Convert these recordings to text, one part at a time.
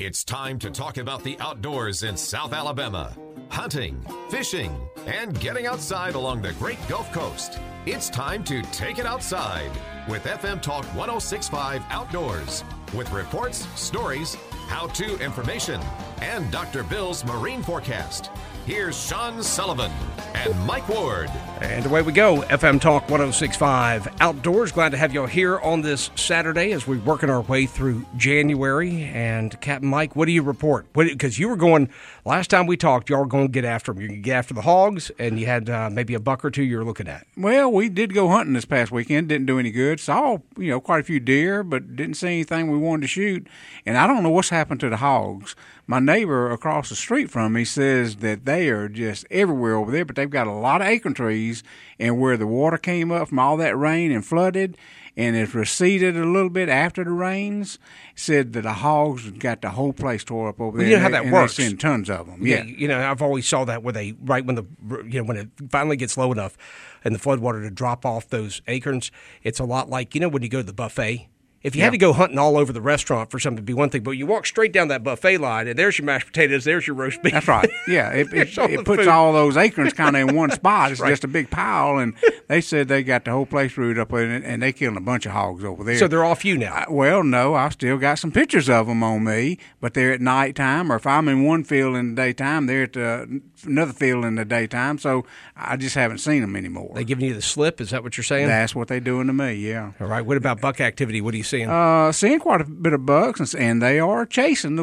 It's time to talk about the outdoors in South Alabama. Hunting, fishing, and getting outside along the Great Gulf Coast. It's time to take it outside with FM Talk 106.5 Outdoors. With reports, stories, how-to information, and Dr. Bill's marine forecast. Here's Sean Sullivan and Mike Ward. And away we go. FM Talk 106.5 Outdoors. Glad to have you all here on this Saturday as we're working our way through January. And Captain Mike, what do you report? Because you were going, last time we talked, y'all were going to get after them. You could get after the hogs, and you had maybe a buck or two you were looking at. Well, we did go hunting this past weekend. Didn't do any good. Saw, quite a few deer, but didn't see anything we wanted to shoot. And I don't know what's happened to the hogs. My neighbor across the street from me says that they are just everywhere over there, but they've got a lot of acorn trees, and where the water came up from all that rain and flooded, and it receded a little bit after the rains, said that the hogs got the whole place tore up over there. You know how that works. They've seen tons of them. Yeah. I've always saw that where they, right when when it finally gets low enough and the floodwater to drop off those acorns, it's a lot like, when you go to the buffet. If you had to go hunting all over the restaurant for something to be one thing, but you walk straight down that buffet line, and there's your mashed potatoes, there's your roast beef. That's right. Yeah, it puts all those acorns kind of in one spot. It's just a big pile, and they said they got the whole place rooted up in it, and they killed a bunch of hogs over there. So they're off you now? Well, no, I've still got some pictures of them on me, but they're at nighttime, or if I'm in one field in the daytime, they're at another field in the daytime, so I just haven't seen them anymore. They giving you the slip? Is that what you're saying? That's what they're doing to me, yeah. All right. What about buck activity? What are you seeing? Seeing quite a bit of bucks, and they are chasing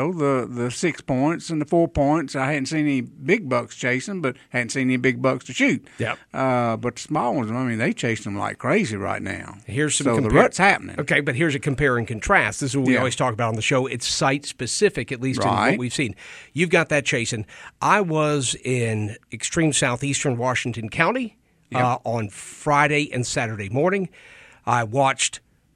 the 6 points and the 4 points. I hadn't seen any big bucks chasing, but hadn't seen any big bucks to shoot. Yep. But the small ones, they chase them like crazy right now. Here's some so the rut's happening. Okay, but here's a compare and contrast. This is what we always talk about on the show. It's site specific, at least in what we've seen. You've got that chasing. I was in extreme southeastern Washington County on Friday and Saturday morning. I watched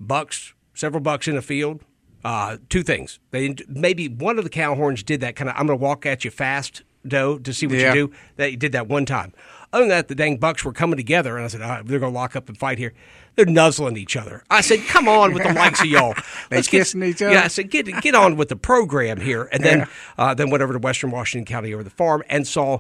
several bucks in a field. Two things. Maybe one of the cow horns did that kind of, I'm going to walk at you fast, Doe, to see what you do. They did that one time. Other than that, the dang bucks were coming together, and I said, they're going to lock up and fight here. They're nuzzling each other. I said, come on with the likes of y'all. They're kissing each other? Yeah, I said, get on with the program here. And then went over to Western Washington County over the farm and saw,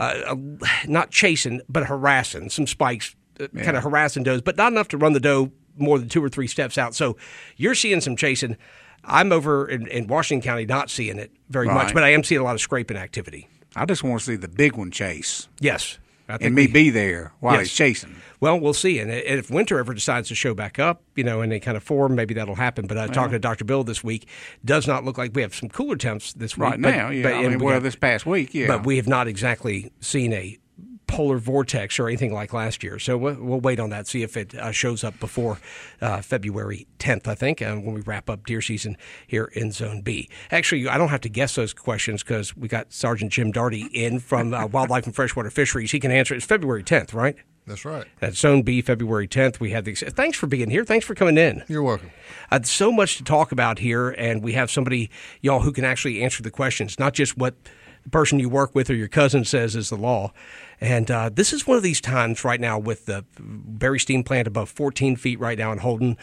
not chasing, but harassing, some spikes, kind of harassing does, but not enough to run the doe more than 2 or 3 steps out. So you're seeing some chasing. I'm over in Washington County not seeing it very much, but I am seeing a lot of scraping activity. I just want to see the big one chase. Yes. And be there while he's chasing. Well, we'll see. And if winter ever decides to show back up, in any kind of form, maybe that'll happen. But talking to Dr. Bill this week, does not look like we have some cooler temps this week. Right now, this past week, yeah. But we have not exactly seen a polar vortex or anything like last year. So we'll wait on that, see if it shows up before February 10th, I think, when we wrap up deer season here in Zone B. Actually, I don't have to guess those questions because we got Sergeant Jim Darty in from Wildlife and Freshwater Fisheries. He can answer it. It's February 10th, right? That's right. That's Zone B, February 10th. We have thanks for being here. Thanks for coming in. You're welcome. So much to talk about here, and we have somebody, y'all, who can actually answer the questions, not just what the person you work with or your cousin says is the law. And this is one of these times right now with the berry steam plant above 14 feet right now in Holden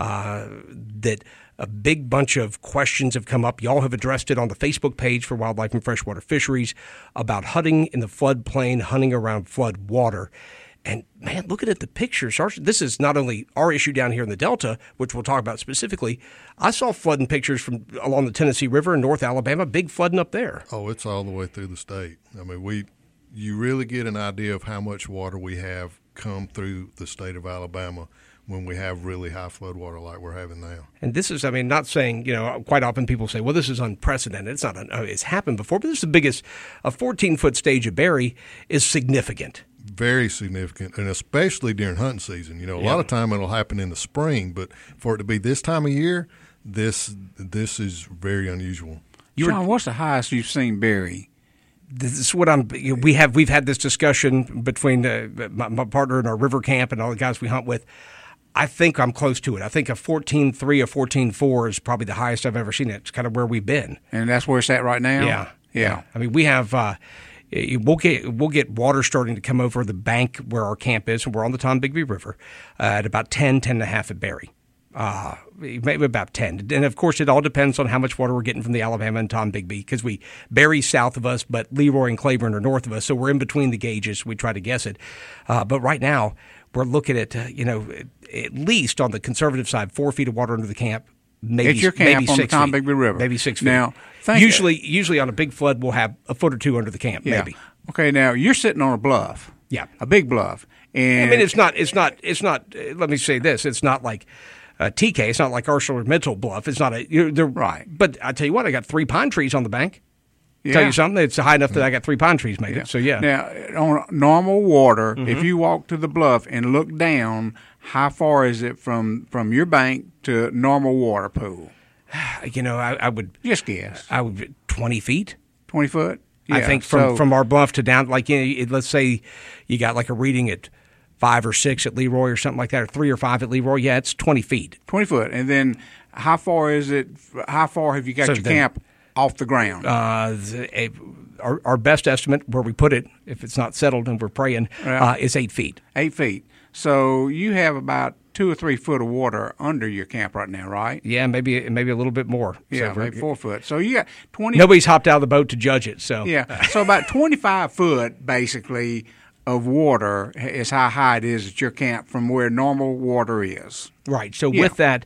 that a big bunch of questions have come up. Y'all have addressed it on the Facebook page for Wildlife and Freshwater Fisheries about hunting in the floodplain, hunting around flood water. And, man, looking at the pictures, this is not only our issue down here in the Delta, which we'll talk about specifically. I saw flooding pictures from along the Tennessee River in North Alabama, big flooding up there. Oh, it's all the way through the state. I mean, you really get an idea of how much water we have come through the state of Alabama when we have really high flood water like we're having now. And this is, not saying, quite often people say, well, this is unprecedented. It's not, it's happened before, but this is the biggest. A 14-foot stage of berry is significant. Very significant, and especially during hunting season. A lot of time it'll happen in the spring, but for it to be this time of year, this is very unusual. John, what's the highest you've seen berry? This is what we've had this discussion between my partner in our river camp and all the guys we hunt with. I think I'm close to it. I think a 14.3 or 14.4 is probably the highest I've ever seen it. It's kind of where we've been. And that's where it's at right now? Yeah. I mean, we have we'll get water starting to come over the bank where our camp is, and we're on the Tombigbee River at about 10 and a half at Berry. Maybe about 10. And, of course, it all depends on how much water we're getting from the Alabama and Tombigbee, because Berry's south of us, but Leroy and Claiborne are north of us, so we're in between the gauges. We try to guess it. But right now, we're looking at, at least on the conservative side, 4 feet of water under the camp. Maybe, it's your camp on the Tombigbee River. Maybe 6 feet. Now, usually on a big flood, we'll have a foot or two under the camp, maybe. Okay, now, you're sitting on a bluff. Yeah. A big bluff. And I mean, it's not, let me say this, it's not like TK, it's not like ArcelorMittal Bluff. It's not right. But I tell you what, I got 3 pine trees on the bank. Tell you something, it's high enough that I got 3 pine trees made it. So, yeah. Now, on normal water, if you walk to the bluff and look down, how far is it from your bank to normal water pool? I would just guess. 20 feet. 20 foot? Yeah, I think from our bluff to down, let's say you got like a reading at 5 or 6 at Leroy or something like that, or 3 or 5 at Leroy. Yeah, it's 20 feet. 20 foot. And then how far is it? How far have you got your camp off the ground? Our best estimate where we put it, if it's not settled and we're praying, is 8 feet. 8 feet. So you have about 2 or 3 foot of water under your camp right now, right? Yeah, maybe a little bit more. Yeah, maybe 4 foot. So you got 20. Nobody's hopped out of the boat to judge it. So yeah, so about 25 foot basically of water is how high it is at your camp from where normal water is. Right. So with that,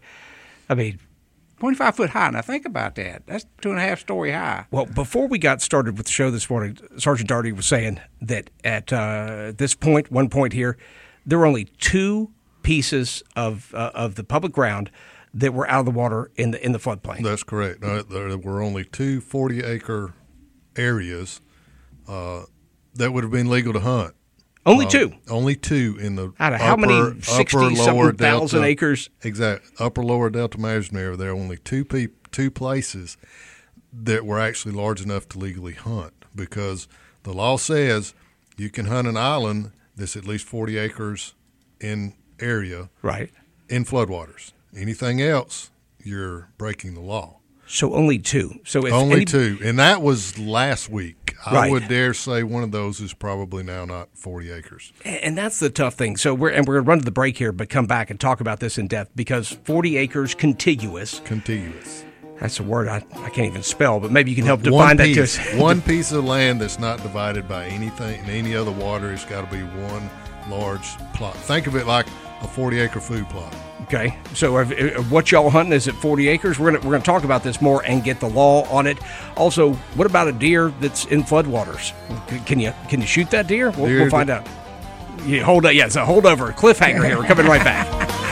25 foot high. Now think about that. That's 2.5 story high. Well, before we got started with the show this morning, Sergeant Daugherty was saying that at one point here, there were only 2 pieces of the public ground that were out of the water in the floodplain. That's correct. There were only 2 40-acre areas that would have been legal to hunt. Only 2? Only 2 in the out of how many 60-something thousand acres? Exactly. Upper, lower Delta Mason area, there are only 2 places that were actually large enough to legally hunt, because the law says you can hunt an island that's at least 40 acres in area, right, in floodwaters. Anything else, you're breaking the law. So only 2. So if only 2, and that was last week. Right. I would dare say one of those is probably now not 40 acres. And that's the tough thing. So we're going to run to the break here, but come back and talk about this in depth, because 40 acres contiguous. Contiguous. That's a word I can't even spell, but maybe you can help define that to us. One piece of land that's not divided by anything and any other water. It's got to be one large plot. Think of it like a 40-acre food plot. Okay, so what y'all hunting is at 40 acres. We're gonna talk about this more and get the law on it. Also, what about a deer that's in floodwaters? Can you shoot that deer? We'll find out. Yeah, hold up. Yeah, it's a holdover, cliffhanger here. We're coming right back.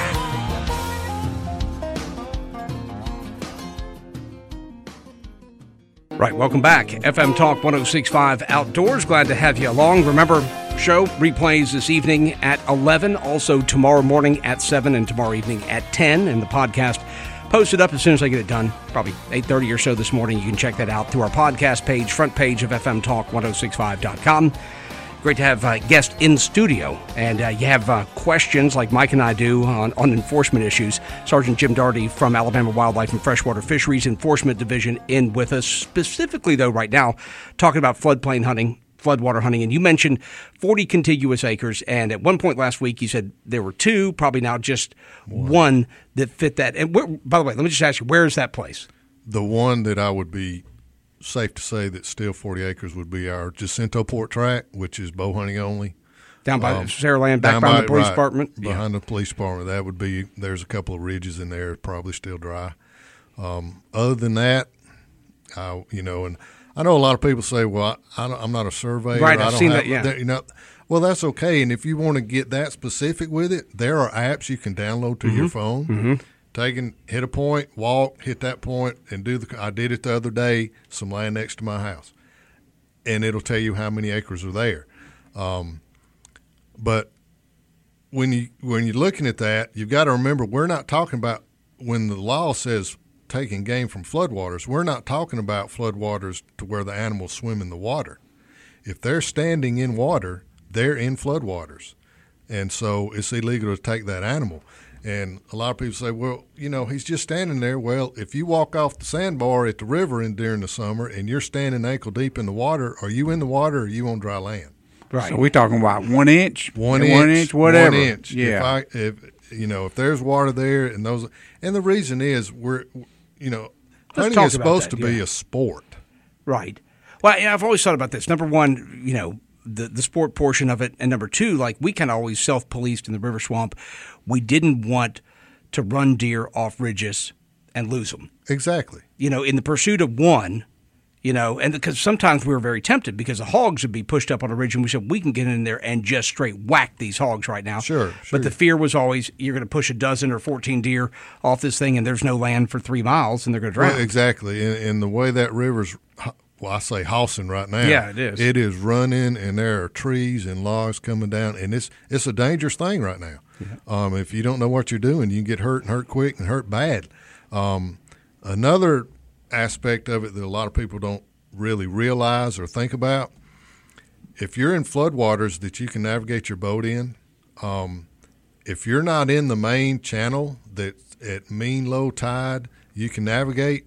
Right, welcome back. FM Talk 106.5 Outdoors. Glad to have you along. Remember, show replays this evening at 11, also tomorrow morning at 7, and tomorrow evening at 10. And the podcast posted up as soon as I get it done, probably 8:30 or so this morning. You can check that out through our podcast page, front page of FMTalk1065.com. Great to have guests in studio, and you have questions like Mike and I do on enforcement issues. Sergeant Jim Daugherty from Alabama Wildlife and Freshwater Fisheries Enforcement Division in with us, specifically, though, right now, talking about floodplain hunting, floodwater hunting. And you mentioned 40 contiguous acres, and at one point last week you said there were 2, probably now just one that fit that. And by the way, let me just ask you, where is that place? The one that I would be safe to say that still 40 acres would be our Jacinto Port Tract, which is bow hunting only. Down by Saraland, back by the police department? Behind the police department. That would be, there's a couple of ridges in there, probably still dry. Other than that, and I know a lot of people say, well, I'm not a surveyor. Right, I've seen that, yeah. Well, that's okay. And if you want to get that specific with it, there are apps you can download to your phone. Mm-hmm. Hit a point, walk, hit that point, and I did it the other day, some land next to my house. And it'll tell you how many acres are there. But when you're looking at that, you've got to remember, we're not talking about, when the law says taking game from floodwaters, we're not talking about floodwaters to where the animals swim in the water. If they're standing in water, they're in floodwaters. And so it's illegal to take that animal. And a lot of people say, well, he's just standing there. Well, if you walk off the sandbar at the river during the summer and you're standing ankle deep in the water, are you in the water or are you on dry land? Right. So we're talking about 1 inch? 1 inch, whatever. 1 inch. Yeah. if there's water there, and the reason is hunting talk is about supposed that, to be yeah. a sport. Right. Well, I've always thought about this. Number one, the sport portion of it, and number two, like we kind of always self-policed in the river swamp. We didn't want to run deer off ridges and lose them. Exactly. In the pursuit of one, and because sometimes we were very tempted because the hogs would be pushed up on a ridge, and we said we can get in there and just straight whack these hogs right now. Sure. But the fear was always you're going to push a dozen or 14 deer off this thing, and there's no land for 3 miles, and they're going to drown. Well, exactly. And the way that river's, I say housing right now. Yeah, it is. It is running, and there are trees and logs coming down, and it's a dangerous thing right now. Yeah. If you don't know what you're doing, you can get hurt and hurt quick and hurt bad. Another aspect of it that a lot of people don't really realize or think about, if you're in floodwaters that you can navigate your boat in, if you're not in the main channel that's at mean low tide, you can navigate.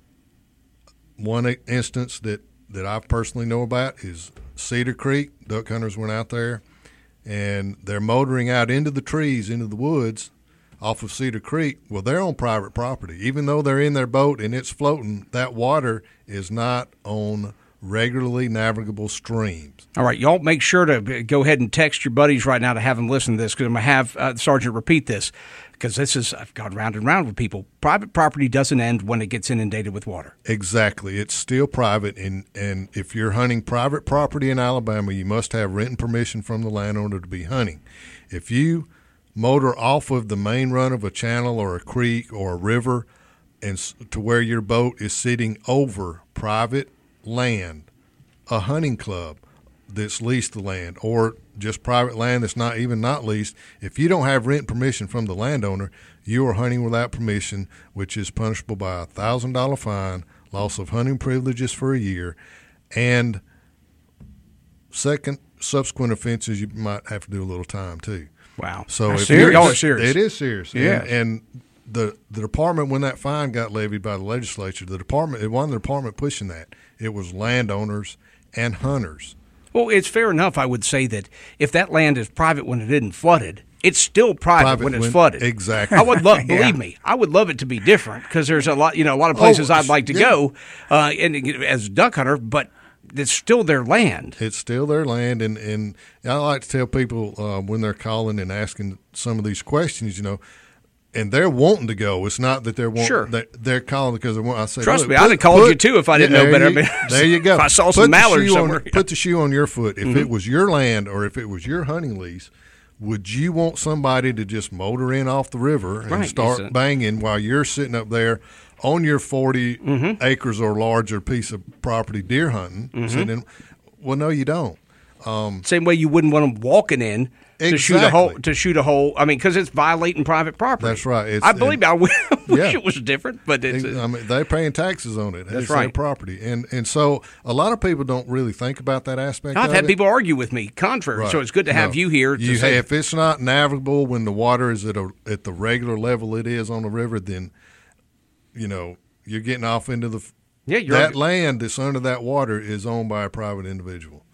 One instance that I personally know about is Cedar Creek. Duck hunters went out there, and they're motoring out into the trees, into the woods off of Cedar Creek. Well, they're on private property. Even though they're in their boat and it's floating, that water is not on regularly navigable streams. All right, y'all make sure to go ahead and text your buddies right now to have them listen to this, because I'm going to have the Sergeant repeat this, because I've gone round and round with people. Private property doesn't end when it gets inundated with water. Exactly. It's still private, and if you're hunting private property in Alabama, you must have written permission from the landowner to be hunting. If you motor off of the main run of a channel or a creek or a river and to where your boat is sitting over private land, a hunting club that's leased the land, or just private land that's not leased, if you don't have written permission from the landowner, you are hunting without permission, which is punishable by a $1,000 fine, loss of hunting privileges for a year, and subsequent offenses you might have to do a little time too. Wow. So That's if serious. Y'all are serious. It is serious. Yeah. And the department, when that fine got levied by the legislature, it wasn't the department pushing that. It was landowners and hunters. Well, it's fair enough, I would say, that if that land is private when it isn't flooded, it's still private when it's flooded. Exactly. I would love, believe me, I would love it to be different, because there's a lot of places I'd like to go and as a duck hunter, but it's still their land. It's still their land, and I like to tell people when they're calling and asking some of these questions, and they're wanting to go. It's not that they're wanting. Sure. They're calling because they want. I say, trust me, I'd have called you too if I didn't know better. There you go. If I saw some mallards somewhere. Put the shoe on your foot. If it was your land or if it was your hunting lease, would you want somebody to just motor in off the river and start banging while you're sitting up there on your 40 acres or larger piece of property deer hunting? Sitting, well, no, you don't. Same way you wouldn't want them walking in to shoot a hole. I mean, because it's violating private property. That's right. I wish it was different, but they're paying taxes on it. That's it's right. Their property, and so a lot of people don't really think about that aspect. I've had people argue with me contrary, right. So it's good to have you here. If it's not navigable when the water is at the regular level it is on the river, then you're getting off into that land that's under that water is owned by a private individual.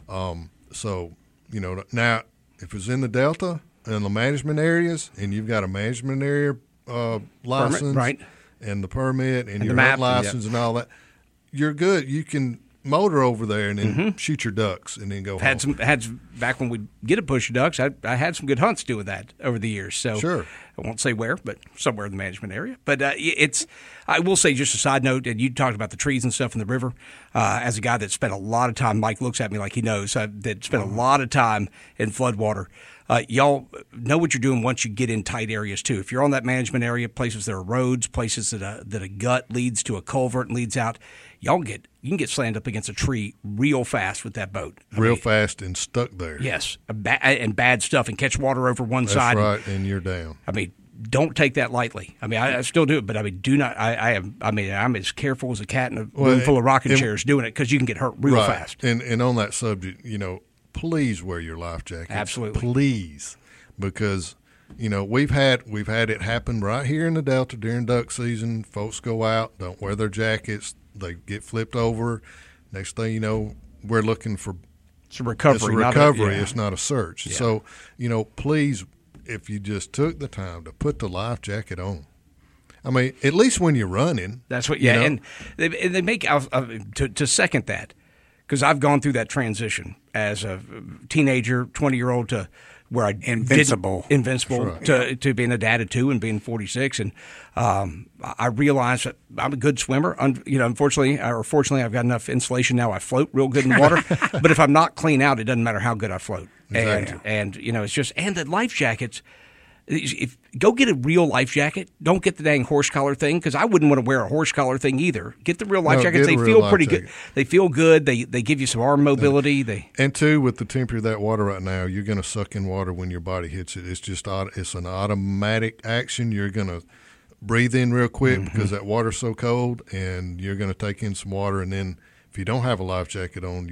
So now. If it's in the Delta and the management areas, and you've got a management area license, permit, right, and the permit and your map, license and all that, you're good. You can motor over there and then shoot your ducks and then go home. Back when we get a push of ducks, I had some good hunts doing that over the years. So sure. I won't say where, but somewhere in the management area. But I will say, just a side note, and you talked about the trees and stuff in the river. As a guy that spent a lot of time, Mike looks at me like he knows, that spent a lot of time in floodwater. Y'all know what you're doing once you get in tight areas too. If you're on that management area, places that are roads, places that a gut leads to a culvert and leads out, you can get slammed up against a tree real fast with that boat. Real fast and stuck there. Yes, and bad stuff, and catch water over one side. That's right, and you're down. I mean, don't take that lightly. I mean, I still do it, but I mean, do not. I'm as careful as a cat in a room full of rocking chairs doing it, because you can get hurt real fast. And on that subject, please wear your life jacket. Absolutely, please, because we've had it happen right here in the Delta during duck season. Folks go out, don't wear their jackets, they get flipped over. Next thing you know, we're looking for it's a recovery. It's not a search. Yeah. So please, if you just took the time to put the life jacket on. I mean, at least when you're running. That's what. Yeah, and they make to second that, because I've gone through that transition as a teenager, 20-year-old to where I invincible right. to being a dad of 2 and being 46, and I realized that I'm a good swimmer. Unfortunately or fortunately, I've got enough insulation now. I float real good in water. But if I'm not clean out, it doesn't matter how good I float. Exactly. And it's just, and the life jackets. Go get a real life jacket. Don't get the dang horse collar thing, because I wouldn't want to wear a horse collar thing either. Get the real life jackets. They feel pretty good. They feel good. They give you some arm mobility. And too, with the temperature of that water right now, you're going to suck in water when your body hits it. It's an automatic action. You're going to breathe in real quick because that water's so cold, and you're going to take in some water. And then if you don't have a life jacket on,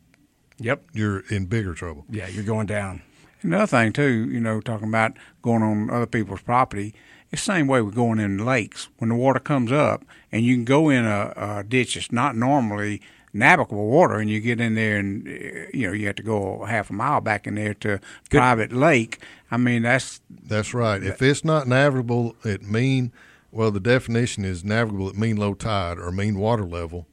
you're in bigger trouble. Yeah, you're going down. Another thing, too, talking about going on other people's property, it's the same way with going in lakes. When the water comes up and you can go in a ditch that's not normally navigable water, and you get in there and, you have to go half a mile back in there to private lake. I mean, that's right. If it's not navigable at the definition is navigable at mean low tide or mean water level,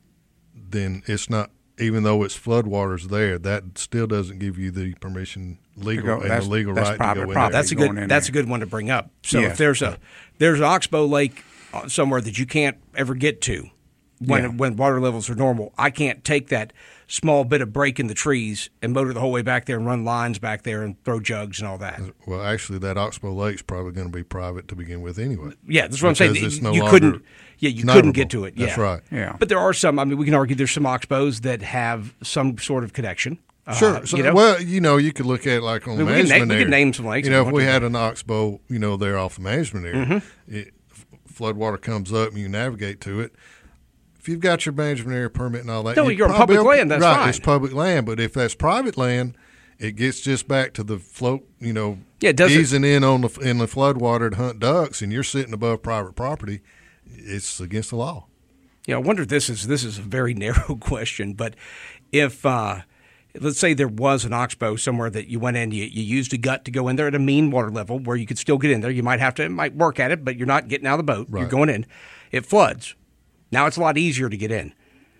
then it's not. Even though it's floodwaters there, that still doesn't give you the permission right to go in there. That's a good one to bring up. So if there's an oxbow lake somewhere that you can't ever get to when water levels are normal, I can't take that small bit of break in the trees and motor the whole way back there and run lines back there and throw jugs and all that. Well, actually, that oxbow lake's probably going to be private to begin with anyway. Yeah, that's what I'm saying. You couldn't get to it. Yeah. That's right. Yeah. But there are some. I mean, we can argue there's some oxbows that have some sort of connection. Sure. Well, you could look at it like on the management area. We could name some lakes. If we had an oxbow, there off the management area, floodwater comes up and you navigate to it. If you've got your management area permit and all that, you're on public land. That's right. Fine. It's public land. But if that's private land, it gets just back to the float. Easing in on the floodwater to hunt ducks, and you're sitting above private property. It's against the law. I wonder if this is a very narrow question, but if let's say there was an oxbow somewhere that you went in, you used a gut to go in there at a mean water level where you could still get in there. You might work at it, but you're not getting out of the boat. Right. You're going in. It floods. Now it's a lot easier to get in.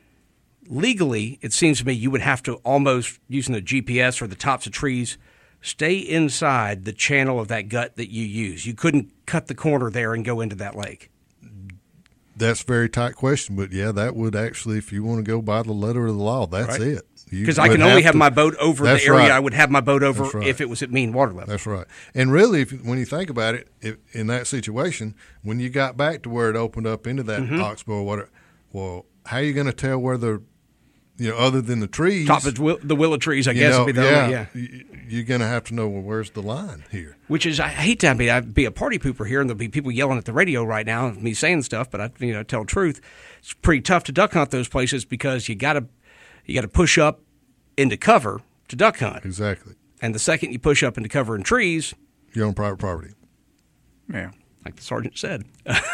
Legally, it seems to me you would have to almost, using the GPS or the tops of trees, stay inside the channel of that gut that you use. You couldn't cut the corner there and go into that lake. That's a very tight question, but that would actually, if you want to go by the letter of the law, that's right. It. Because I can only have my boat over the area right. I would have my boat over if it was at mean water level. That's right. And really, when you think about it, in that situation, when you got back to where it opened up into that oxbow or whatever, well, how are you going to tell where other than the trees? Top of the willow trees, I guess, would be the only, you're going to have to know, where's the line here? Which is, I hate to be a party pooper here, and there'll be people yelling at the radio right now, me saying stuff, but I tell the truth. It's pretty tough to duck hunt those places because you got to push up into cover to duck hunt. Exactly. And the second you push up into cover in trees, you're on private property. Yeah. Like the sergeant said.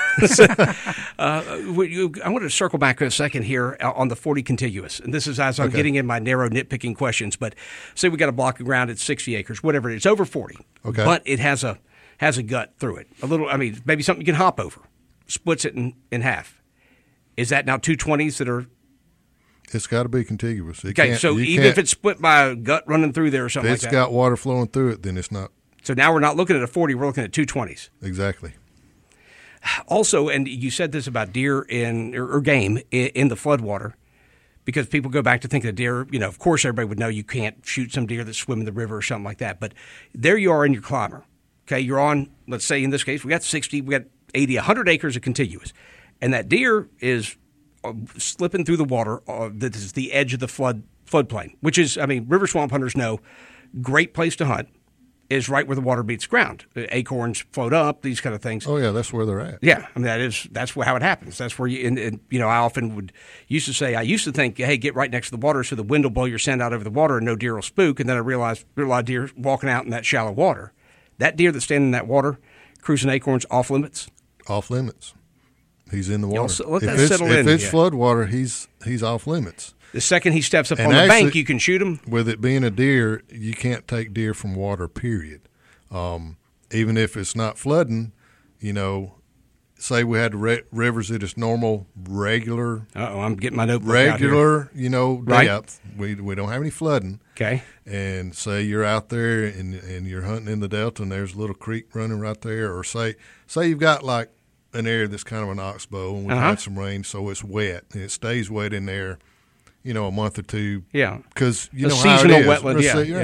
I want to circle back a second here on the 40 contiguous. And this is as I'm getting in my narrow nitpicking questions. But say we got a block of ground at 60 acres, whatever it is, over 40. Okay. But it has a gut through it. Maybe something you can hop over. Splits it in half. Is that now 220s that are? It's got to be contiguous. So even if it's split by a gut running through there or something like that. If it's got water flowing through it, then it's not. So now we're not looking at a 40, we're looking at 220s. Exactly. Also, and you said this about deer or game in the floodwater, because people go back to think of deer, of course everybody would know you can't shoot some deer that swim in the river or something like that. But there you are in your climber. Okay, you're on, let's say in this case, we got 60, we got 80, 100 acres of contiguous. And that deer is slipping through the water. That is the edge of the floodplain, which is, river swamp hunters know, great place to hunt is right where the water meets ground. The acorns float up, these kind of things. Oh yeah, that's where they're at. Yeah, that's how it happens. That's where I often used to think, hey, get right next to the water so the wind will blow your scent out over the water and no deer will spook. And then I realized there are a lot of deer walking out in that shallow water. That deer that's standing in that water, cruising acorns, off limits. Off limits. He's in the water. Let that settle in. If it's floodwater, he's off limits. The second he steps up on the bank, you can shoot him. With it being a deer, you can't take deer from water, period. even if it's not flooding, say we had rivers at its normal, regular. I'm getting my notebook out here. Regular, depth. Right. We don't have any flooding. Okay. And say you're out there and you're hunting in the Delta and there's a little creek running right there, or say you've got like an area that's kind of an oxbow and we've had some rain, so it's wet and it stays wet in there, a month or two. Yeah. Because a seasonal wetland.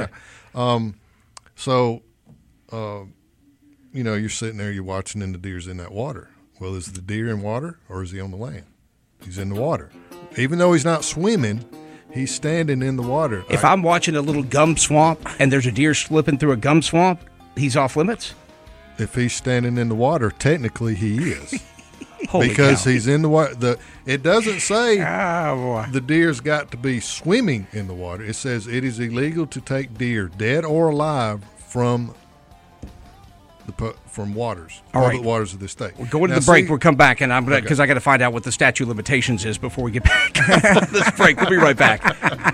You're sitting there, you're watching, and the deer's in that water. Well, is the deer in water or is he on the land? He's in the water. Even though he's not swimming, he's standing in the water. If I'm watching a little gum swamp and there's a deer slipping through a gum swamp, he's off limits? If he's standing in the water, technically he is. Because he's in the water. It doesn't say the deer's got to be swimming in the water. It says it is illegal to take deer, dead or alive, from waters, public waters of the state. We're going to the break. We'll come back, and I'm because I got to find out what the statute of limitations is before we get back on this break. We'll be right back.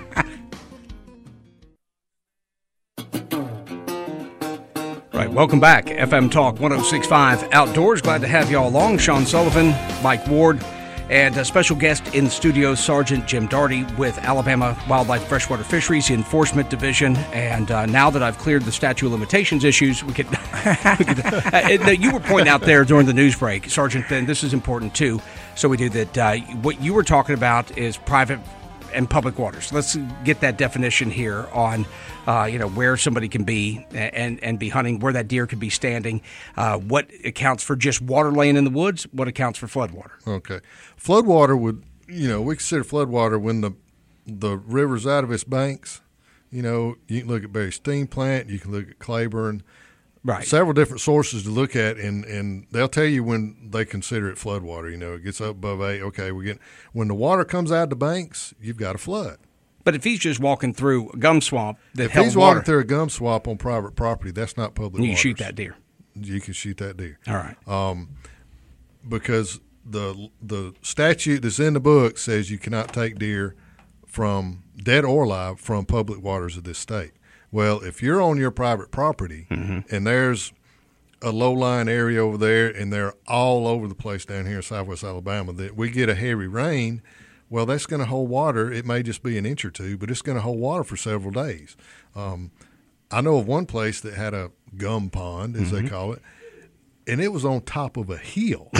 Right, welcome back. FM Talk 106.5 Outdoors. Glad to have you all along. Sean Sullivan, Mike Ward, and a special guest in studio, Sergeant Jim Daugherty with Alabama Wildlife Freshwater Fisheries Enforcement Division. And now that I've cleared the statute of limitations issues, we could. You were pointing out there during the news break, Sergeant, and this is important too. So we do that. What you were talking about is private and public waters. Let's get that definition here on, where somebody can be and be hunting, where that deer could be standing, what accounts for just water laying in the woods, what accounts for floodwater. Okay. Floodwater would, we consider floodwater when the river's out of its banks. You can look at Berry Steam Plant, you can look at Claiborne. Right. Several different sources to look at, and they'll tell you when they consider it floodwater. It gets up above 8. Okay, when the water comes out of the banks, you've got a flood. But if he's just walking through a gum swamp if he's walking through a gum swamp on private property, that's not public water. You shoot that deer. You can shoot that deer. All right. Because the statute that's in the book says you cannot take deer from dead or alive from public waters of this state. Well, if you're on your private property and there's a low-lying area over there and they're all over the place down here in southwest Alabama, that we get a heavy rain, well, that's going to hold water. It may just be an inch or two, but it's going to hold water for several days. I know of one place that had a gum pond, as they call it, and it was on top of a hill.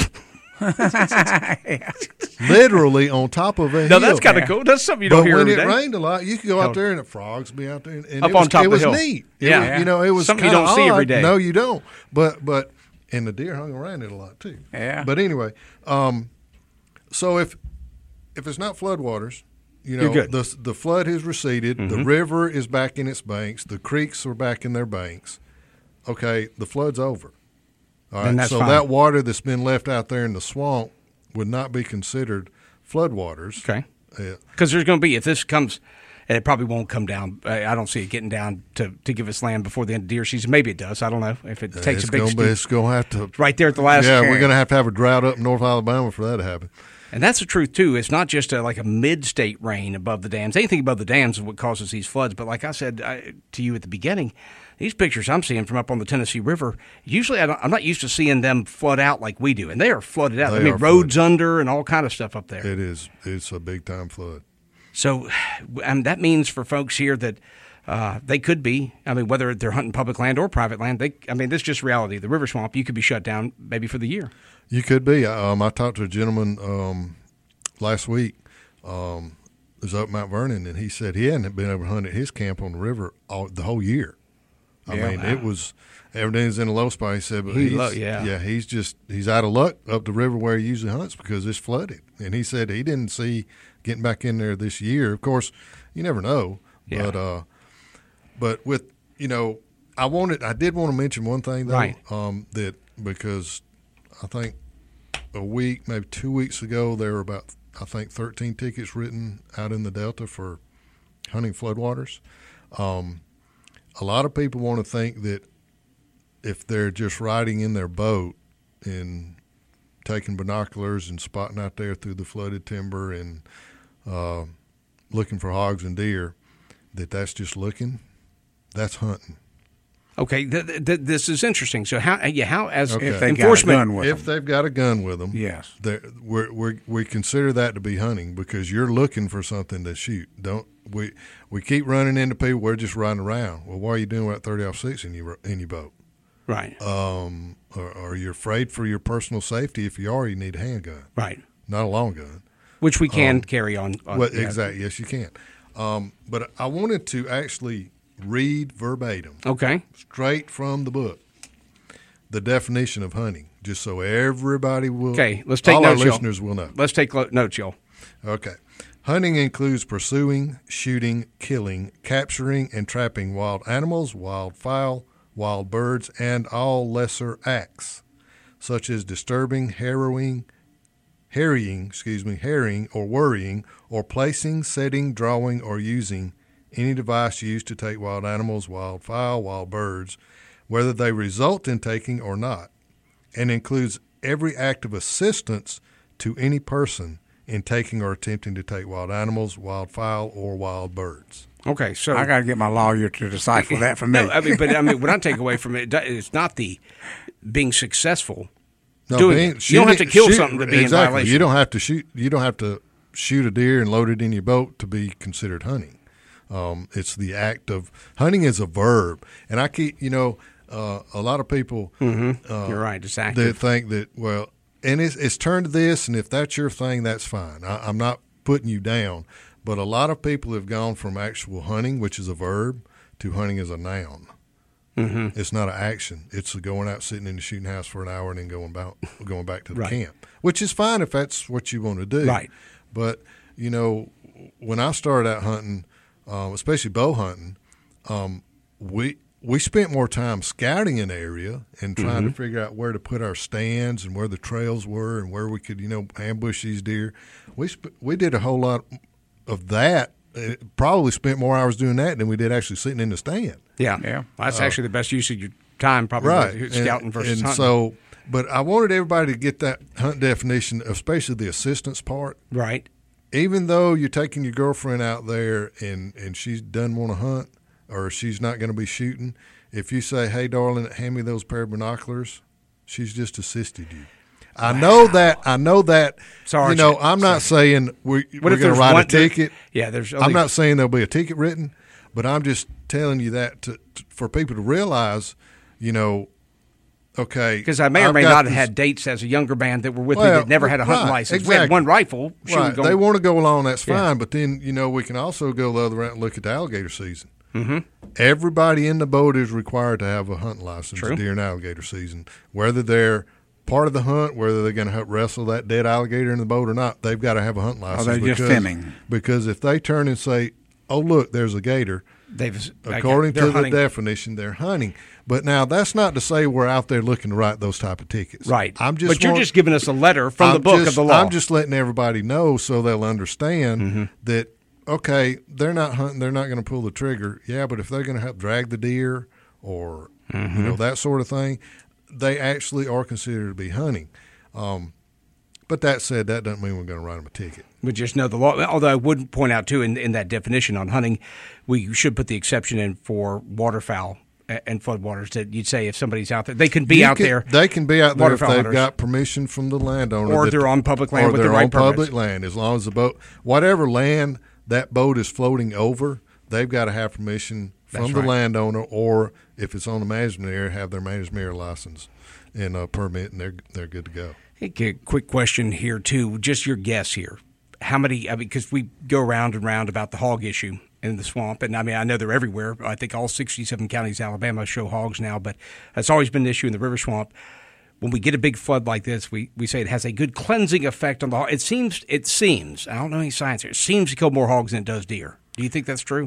Literally on top of a hill. No, that's kind of cool. That's something you don't hear every day. But when it rained a lot, you could go out there and the frogs be out there. And up on top of the hill. It was neat. It was something you don't see every day. No, you don't. But and the deer hung around it a lot too. Yeah. But anyway, so if it's not floodwaters, you're good. The flood has receded. The river is back in its banks. The creeks are back in their banks. Okay, the flood's over. All right, so fine. that water that's been left out there in the swamp would not be considered floodwaters. Okay. Because there's going to be, if this comes, and it probably won't come down, I don't see it getting down to give us land before the end of deer season. Maybe it does. I don't know. If it takes a big step. It's going to have to. Right there at the last. Yeah, we're going to have a drought up in North Alabama for that to happen. And that's the truth, too. It's not just like a mid-state rain above the dams. Anything above the dams is what causes these floods. But like I said to you at the beginning, these pictures I'm seeing from up on the Tennessee River, usually I'm not used to seeing them flood out like we do. And they are flooded out. Roads under and all kind of stuff up there. It is. It's a big-time flood. So that means for folks here that they could be, whether they're hunting public land or private land, this is just reality. The river swamp, you could be shut down maybe for the year. You could be. I talked to a gentleman last week. It was up Mount Vernon, and he said he hadn't been able to hunt at his camp on the river the whole year. It was everything's in a low spot. He said, but he's out of luck up the river where he usually hunts because it's flooded. And he said he didn't see getting back in there this year. Of course, you never know. Yeah. But with I did want to mention one thing though, right. That because I think a week, maybe 2 weeks ago, there were about 13 tickets written out in the Delta for hunting floodwaters. A lot of people want to think that if they're just riding in their boat and taking binoculars and spotting out there through the flooded timber and looking for hogs and deer, that's just looking. That's hunting. Okay, this is interesting. So how as if they enforcement, got a gun with if they've got a gun with them, yes, we consider that to be hunting because you're looking for something to shoot. We keep running into people. We're just riding around. Well, why are you doing that 30-06 in your boat? Right. Or you're afraid for your personal safety. If you are, you need a handgun. Right. Not a long gun. Which we can carry on. Well, exactly. Yes, you can. But I wanted to actually read verbatim. Okay. Straight from the book. The definition of hunting, just so everybody will. Okay, let's take all notes, our y'all. listeners will know. Let's take notes, y'all. Okay. Hunting includes pursuing, shooting, killing, capturing, and trapping wild animals, wild fowl, wild birds, and all lesser acts, such as disturbing, harrying, or worrying, or placing, setting, drawing, or using any device used to take wild animals, wild fowl, wild birds, whether they result in taking or not, and includes every act of assistance to any person in taking or attempting to take wild animals, wild fowl, or wild birds. Okay, so I got to get my lawyer to decipher that for me. No, what I take away from it, it's not the being successful. No, doing it. You don't have to kill something to be in violation. You don't have to shoot. You don't have to shoot a deer and load it in your boat to be considered hunting. It's the act of hunting is a verb, and I keep a lot of people. You're right. It's active. That think that and it's turned to this, and if that's your thing, that's fine. I'm not putting you down, but a lot of people have gone from actual hunting, which is a verb, to hunting as a noun. Mm-hmm. It's not an action. It's going out, sitting in the shooting house for an hour, and then going back to the camp, which is fine if that's what you want to do. Right. But when I started out hunting, especially bow hunting, we spent more time scouting an area and trying to figure out where to put our stands and where the trails were and where we could, ambush these deer. We did a whole lot of that. Probably spent more hours doing that than we did actually sitting in the stand. Yeah. Well, that's actually the best use of your time, probably, right. Scouting versus hunting. So, but I wanted everybody to get that hunt definition, especially the assistance part. Right. Even though you're taking your girlfriend out there and she doesn't want to hunt, or she's not going to be shooting, if you say, "Hey, darling, hand me those pair of binoculars," she's just assisted you. I know that. Sorry, I'm not saying we're going to write a ticket. I'm not saying there'll be a ticket written, but I'm just telling you that for people to realize, okay. Because I may or may not have had dates as a younger man that were with me that never had a hunting license. Exactly. We had one rifle. Right. They want to go along, that's fine. But then, we can also go the other route and look at the alligator season. Mm-hmm. Everybody in the boat is required to have a hunting license during alligator season. Whether they're part of the hunt, whether they're going to wrestle that dead alligator in the boat or not, they've got to have a hunting license. Oh, they're just filming. Because if they turn and say, "Oh, look, there's a gator," according to the definition, they're hunting. But now that's not to say we're out there looking to write those type of tickets. Right. But you're just giving us a letter from the book of the law. I'm just letting everybody know so they'll understand that, okay, they're not hunting, they're not going to pull the trigger. Yeah, but if they're going to help drag the deer or that sort of thing, they actually are considered to be hunting. But that said, that doesn't mean we're going to write them a ticket. We just know the law. Although I would point out, too, in that definition on hunting, we should put the exception in for waterfowl and floodwaters. That you'd say if somebody's out there, they can be out there. They can be out there if they've got permission from the landowner. Or they're on public land with the right permits. Or they're on public land, as long as the boat, whatever land that boat is floating over, they've got to have permission from the landowner, or if it's on the management area, have their management area license and a permit, and they're good to go. Okay, quick question here, too. Just your guess here. How many, because we go round and round about the hog issue in the swamp, and I know they're everywhere. I think all 67 counties in Alabama show hogs now, but it's always been an issue in the river swamp. When we get a big flood like this, we say it has a good cleansing effect on the hog. It seems, I don't know any science here, it seems to kill more hogs than it does deer. Do you think that's true?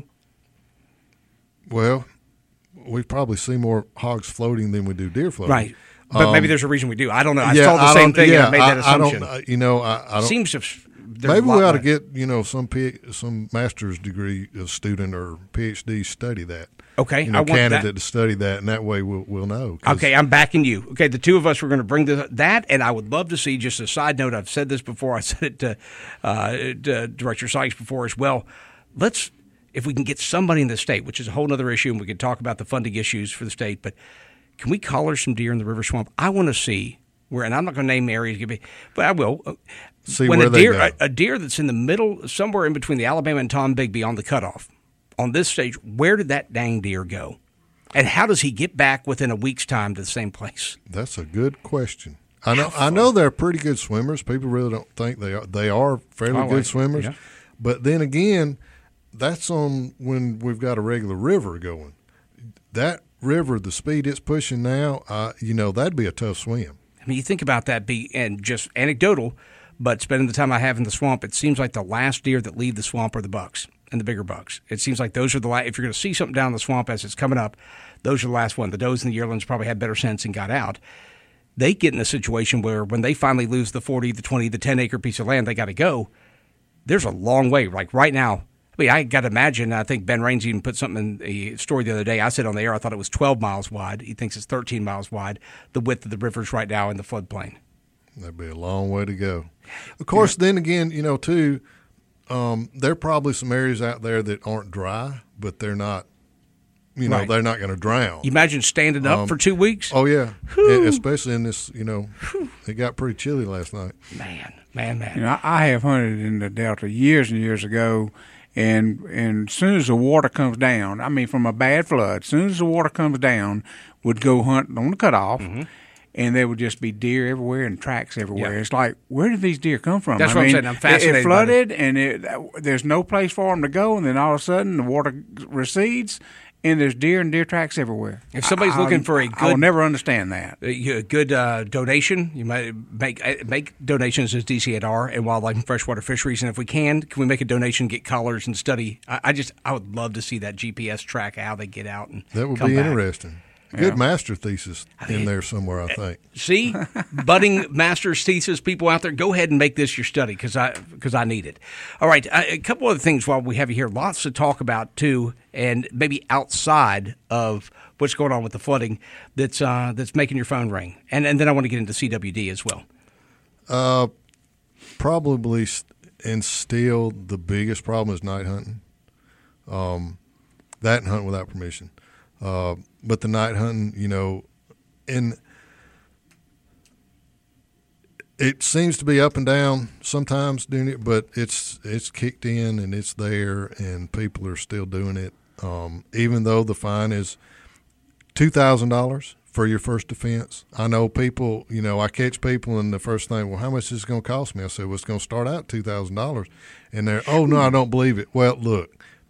Well, we probably see more hogs floating than we do deer floating. Right. But maybe there's a reason we do. I don't know. I saw the same thing and I made that assumption. I don't. Seems to. Maybe we ought to get some master's degree student or PhD study that. Okay, I want candidate to study that, and that way we'll know. Okay, I'm backing you. Okay, the two of us were going to bring that, and I would love to see. Just a side note, I've said this before. I said it to Director Sykes before as well. if we can get somebody in the state, which is a whole other issue, and we can talk about the funding issues for the state, but can we collar some deer in the river swamp? I want to see where, and I'm not going to name areas, but I will. See when where they go. a deer that's in the middle, somewhere in between the Alabama and Tom Bigby on the cutoff, on this stage, where did that dang deer go? And how does he get back within a week's time to the same place? That's a good question. I know they're pretty good swimmers. People really don't think they are. They are fairly good swimmers. Yeah. But then again, that's on when we've got a regular river going. That river, the speed it's pushing now, that'd be a tough swim. I mean, you think about that, and just anecdotal, but spending the time I have in the swamp, it seems like the last deer that leave the swamp are the bucks and the bigger bucks. It seems like those are the last. If you're going to see something down in the swamp as it's coming up, those are the last one. The does and the yearlings probably had better sense and got out. They get in a situation where when they finally lose the 40, the 20, the 10-acre piece of land, they got to go. There's a long way. Like right now, I mean, I got to imagine, I think Ben Raines even put something in a story the other day. I said on the air, I thought it was 12 miles wide. He thinks it's 13 miles wide, the width of the rivers right now in the floodplain. That'd be a long way to go. Of course, then again, too, there are probably some areas out there that aren't dry, but they're not, Right. they're not going to drown. You imagine standing up for 2 weeks? Oh, yeah. Especially in this, it got pretty chilly last night. Man. I have hunted in the Delta years and years ago, and as soon as the water comes down, I mean, from a bad flood, as soon as the water comes down, would go hunt on the cutoff, and there would just be deer everywhere and tracks everywhere. Yeah. It's like, where did these deer come from? That's what I'm saying. I'm fascinated. It flooded, and there's no place for them to go, and then all of a sudden the water recedes, and there's deer and deer tracks everywhere. If somebody's looking for a good, I'll never understand that. A good donation, you might make donations as DCNR and Wildlife and Freshwater Fisheries. And if we can we make a donation, get collars and study? I would love to see that GPS track how they get out and that would come be back. Interesting. Good master thesis in there somewhere, I think. See, budding master's thesis people out there, go ahead and make this your study because I need it. All right, a couple other things while we have you here. Lots to talk about too, and maybe outside of what's going on with the flooding that's making your phone ring. And then I want to get into CWD as well. Probably and still the biggest problem is night hunting. That and hunting without permission. But the night hunting, and it seems to be up and down sometimes doing it, but it's kicked in and it's there, and people are still doing it. Even though the fine is $2,000 for your first offense. I know people, I catch people and the first thing, well, how much is this going to cost me? I said, well, it's going to start out $2,000, and they're, oh no, I don't believe it. Well, look.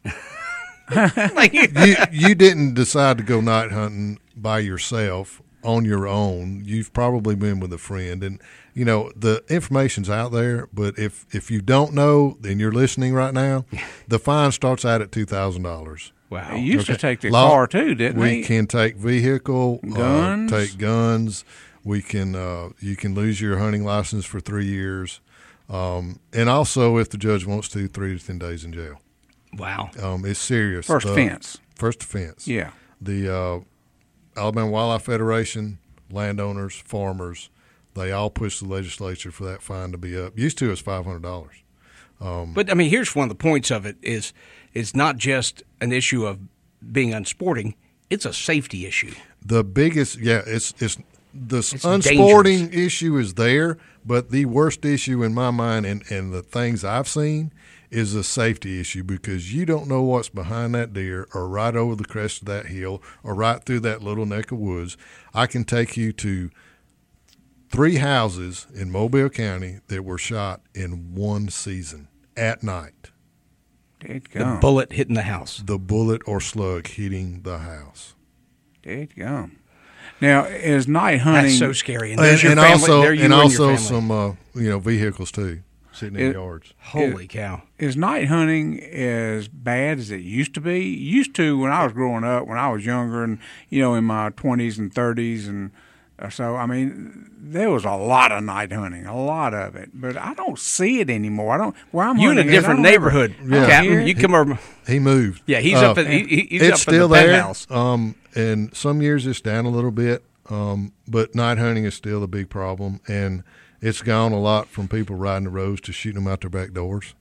you didn't decide to go night hunting by yourself on your own. You've probably been with a friend, and the information's out there. But if you don't know and you're listening right now, the fine starts out at $2,000. Wow! It used to take the car too, didn't we? We can take vehicle, guns, take guns. We can you can lose your hunting license for 3 years, and also if the judge wants to, 3 to 10 days in jail. Wow. It's serious. First offense. First offense. Yeah. The Alabama Wildlife Federation, landowners, farmers, they all pushed the legislature for that fine to be up. Used to, it's $500. But, I mean, here's one of the points of it is it's not just an issue of being unsporting. It's a safety issue. The biggest, it's unsporting issue is there, but the worst issue in my mind and the things I've seen is a safety issue, because you don't know what's behind that deer or right over the crest of that hill or right through that little neck of woods. I can take you to 3 houses in Mobile County that were shot in one season at night. The bullet hitting the house. The bullet or slug hitting the house. Dadgum. Now, is night hunting... That's so scary. And also some vehicles too. Sitting in yards. Holy cow. Is night hunting as bad as it used to be? Used to when I was growing up, when I was younger and, in my 20s and 30s and so, I mean, there was a lot of night hunting, a lot of it. But I don't see it anymore. Where I'm hunting. You're in a different neighborhood, Captain. You come over. He moved. Yeah, he's up at it's still the there. House. And some years it's down a little bit, but night hunting is still a big problem. And it's gone a lot from people riding the roads to shooting them out their back doors.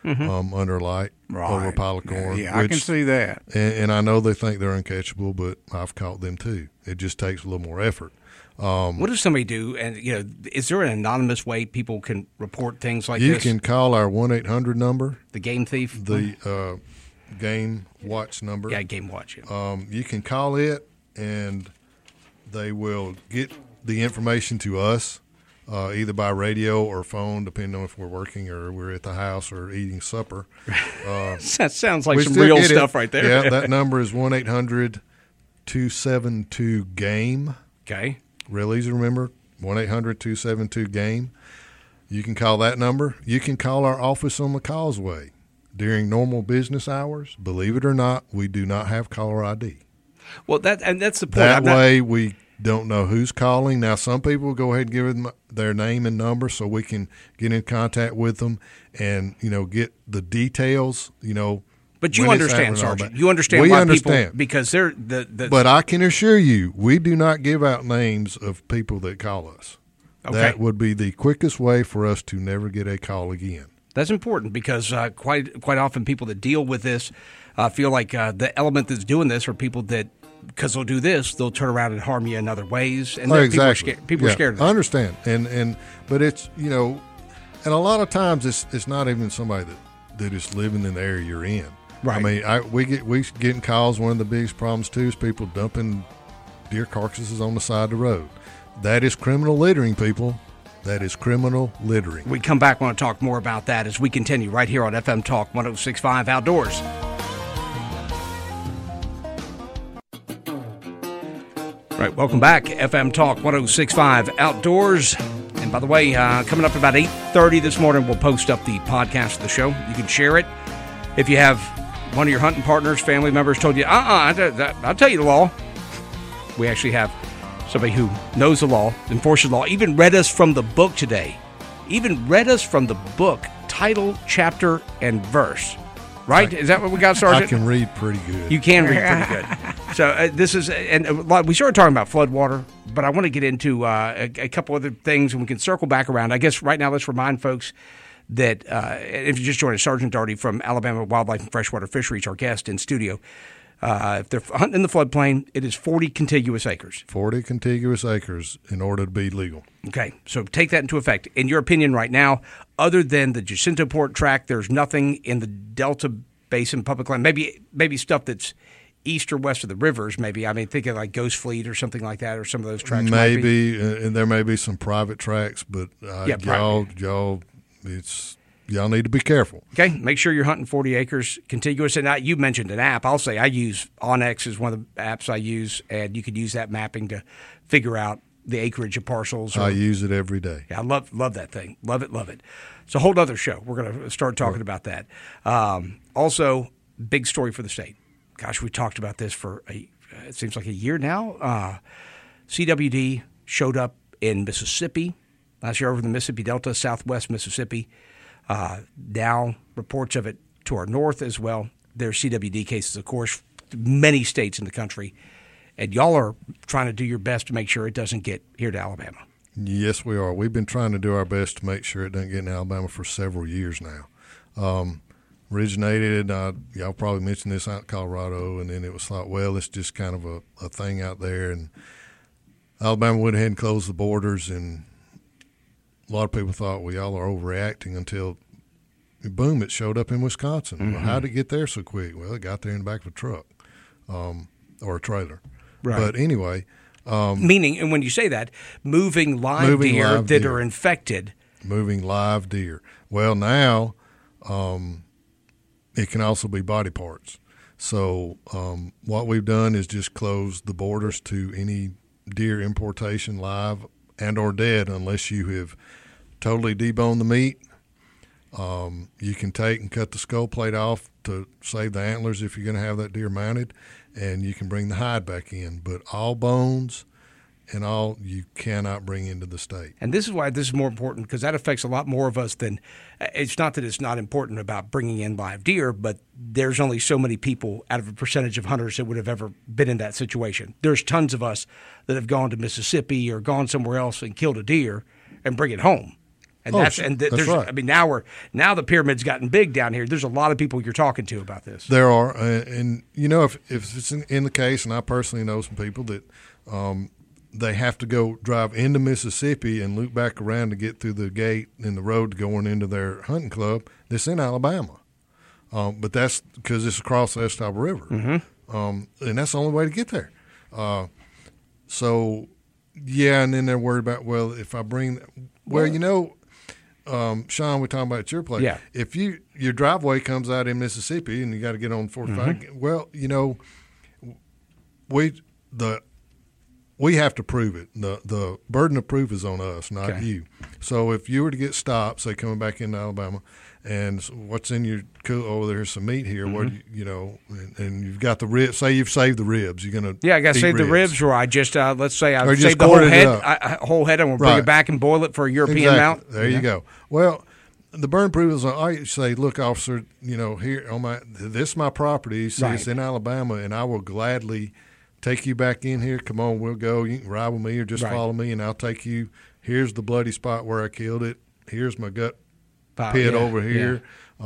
under light over a pile of corn. Yeah, I can see that. And I know they think they're uncatchable, but I've caught them too. It just takes a little more effort. What does somebody do? And is there an anonymous way people can report things like this? You can call our 1-800 number. The game thief. The Game Watch number. Yeah, Game Watch. Yeah. You can call it, and they will get the information to us, either by radio or phone, depending on if we're working or we're at the house or eating supper. That sounds like some real stuff right there. Yeah, that number is 1-800-272-GAME. Okay. Real easy to remember, 1-800-272-GAME. You can call that number. You can call our office on the Causeway during normal business hours. Believe it or not, we do not have caller ID. Well, that's the point. That way we don't know who's calling. Now, some people go ahead and give them their name and number so we can get in contact with them and, get the details, But you understand, Sergeant. You understand why people, because they're the. But I can assure you, we do not give out names of people that call us. Okay. That would be the quickest way for us to never get a call again. That's important because quite often people that deal with this feel like the element that's doing this are people that, because they'll do this, they'll turn around and harm you in other ways. And exactly. People are scared of that. I understand. But it's, and a lot of times it's not even somebody that is living in the area you're in. Right. I mean, we getting calls. One of the biggest problems too is people dumping deer carcasses on the side of the road. That is criminal littering, people. That is criminal littering. We come back. Want to talk more about that as we continue right here on FM Talk 106.5 Outdoors. Right, welcome back. FM Talk 106.5 Outdoors. And by the way, coming up about 8:30 this morning, we'll post up the podcast of the show. You can share it. If you have one of your hunting partners, family members told you, I'll tell you the law. We actually have somebody who knows the law, enforces the law, even read us from the book today. Even read us from the book, title, chapter, and verse. Right? Is that what we got, Sergeant? I can read pretty good. You can read pretty good. So this is, and we started talking about floodwater, but I want to get into a couple other things, and we can circle back around. I guess right now let's remind folks that if you just joined us, Sergeant Daugherty from Alabama Wildlife and Freshwater Fisheries, our guest in studio. If they're hunting in the floodplain, it is 40 contiguous acres. 40 contiguous acres in order to be legal. Okay, so take that into effect. In your opinion right now, other than the Jacinto Port tract, there's nothing in the Delta Basin public land, maybe stuff that's east or west of the rivers, maybe. I mean, think of like Ghost Fleet or something like that, or some of those tracts. Maybe, and there may be some private tracts, but y'all need to be careful. Okay, make sure you're hunting 40 acres contiguous. And you mentioned an app. I'll say I use Onyx is one of the apps I use, and you could use that mapping to figure out the acreage of parcels. I use it every day. Yeah, I love that thing. Love it. It's a whole other show. We're going to start talking about that. Also, big story for the state. Gosh, we talked about this for it seems like a year now. CWD showed up in Mississippi last year over the Mississippi Delta, southwest Mississippi. Now reports of it to our north as well. There's CWD cases, of course, many states in the country. And y'all are trying to do your best to make sure it doesn't get here to Alabama. Yes, we are. We've been trying to do our best to make sure it doesn't get in Alabama for several years now. Originated, y'all probably mentioned this out in Colorado, and then it was thought, well, it's just kind of a thing out there. And Alabama went ahead and closed the borders, and a lot of people thought, well, y'all are overreacting until, boom, it showed up in Wisconsin. Mm-hmm. Well, how did it get there so quick? Well, it got there in the back of a truck or a trailer. Right. But anyway. Meaning, and when you say that, moving live deer that are infected. Moving live deer. Well, now it can also be body parts. So what we've done is just close the borders to any deer importation live and or dead unless you have totally deboned the meat. You can take and cut the skull plate off to save the antlers if you're going to have that deer mounted, and you can bring the hide back in. But all bones and all you cannot bring into the state. And this is why this is more important, because that affects a lot more of us than – it's not that it's not important about bringing in live deer, but there's only so many people out of a percentage of hunters that would have ever been in that situation. There's tons of us that have gone to Mississippi or gone somewhere else and killed a deer and bring it home. And that's there's right. I mean, now the pyramid's gotten big down here. There's a lot of people you're talking to about this. There are, and if it's in the case, and I personally know some people that they have to go drive into Mississippi and loop back around to get through the gate in the road going into their hunting club. That's in Alabama, but that's because it's across the Estable River, and that's the only way to get there. So, yeah, and then they're worried about, well, if I bring – Sean, we're talking about your place. Yeah. If your driveway comes out in Mississippi and you got to get on 45, well, we have to prove it. The burden of proof is on us, not you. So if you were to get stopped, say coming back into Alabama, and what's in your there's some meat here. What and you've got the ribs. Say you've saved the ribs. You're gonna I got to save ribs. the ribs, or I just let's say I Or saved just the whole quartered it head. up. Whole head. I'm gonna bring it back and boil it for a European mount. There you go. Well, the burden of proof is on. You say, look, officer, here on this is my property. So it's in Alabama, and I will gladly take you back in here. Come on, we'll go. You can ride with me or just follow me, and I'll take you. Here's the bloody spot where I killed it. Here's my gut pit over here.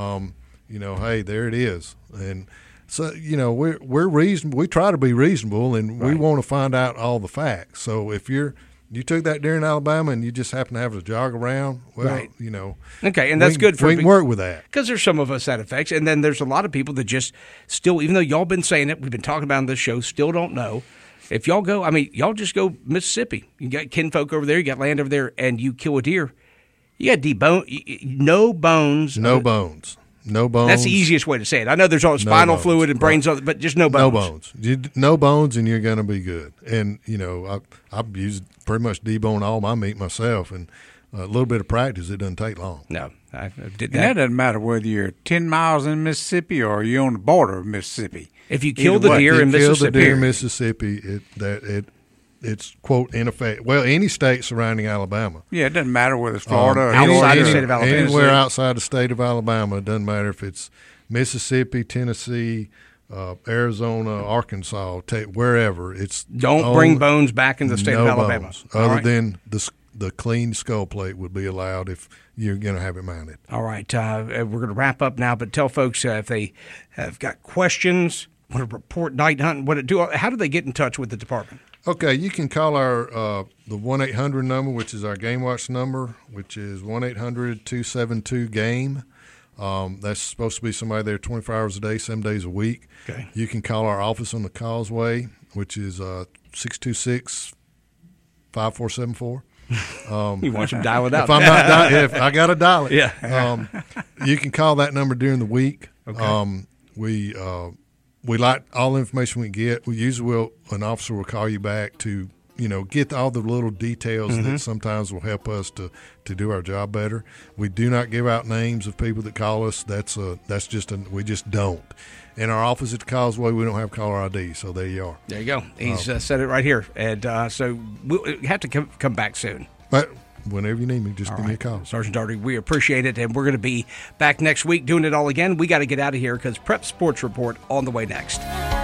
Hey, there it is. And so, we're reasonable. We try to be reasonable, and we want to find out all the facts. So if you took that deer in Alabama and you just happen to have to jog around, okay, and that's good we can work with that. Because there's some of us that affects, and then there's a lot of people that just still, even though y'all been saying it, we've been talking about it on this show, still don't know. If y'all go, y'all just go Mississippi. You got kinfolk over there, you got land over there, and you kill a deer. You got no bones. No bones. No bones. That's the easiest way to say it. I know there's all spinal fluid and brains, but just no bones. No bones. No bones, and you're going to be good. And, I've used pretty much debone all my meat myself, and a little bit of practice, it doesn't take long. No, I did that. And that doesn't matter whether you're 10 miles in Mississippi or you're on the border of Mississippi. If you kill the deer in Mississippi. Kill the deer in Mississippi, it's, quote, in effect. Well, any state surrounding Alabama. Yeah, it doesn't matter whether it's Florida or outside the state of Alabama. Anywhere outside the state of Alabama. It doesn't matter if it's Mississippi, Tennessee, Arizona, Arkansas, wherever. Don't bring bones back in the state of Alabama. Bones, other than the clean skull plate would be allowed if you're going to have it mounted. All right. We're going to wrap up now, but tell folks if they have got questions, want to report night hunting, how do they get in touch with the department? Okay, you can call our the 1-800 number, which is our Game Watch number, which is 1-800-272-GAME. That's supposed to be somebody there 24 hours a day, 7 days a week. Okay. You can call our office on the Causeway, which is 626-5474. You want them to dial it out. If I'm not if I got to dial it. Yeah. You can call that number during the week. Okay. We like all the information we get. An officer will call you back to, get all the little details that sometimes will help us to do our job better. We do not give out names of people that call us. We just don't. In our office at the Causeway, we don't have caller ID, so there you are. There you go. He's said it right here. And so we'll have to come back soon. But whenever you need me, just give me a call. Sergeant Daugherty, we appreciate it, and we're going to be back next week doing it all again. We got to get out of here because Prep Sports Report on the way next.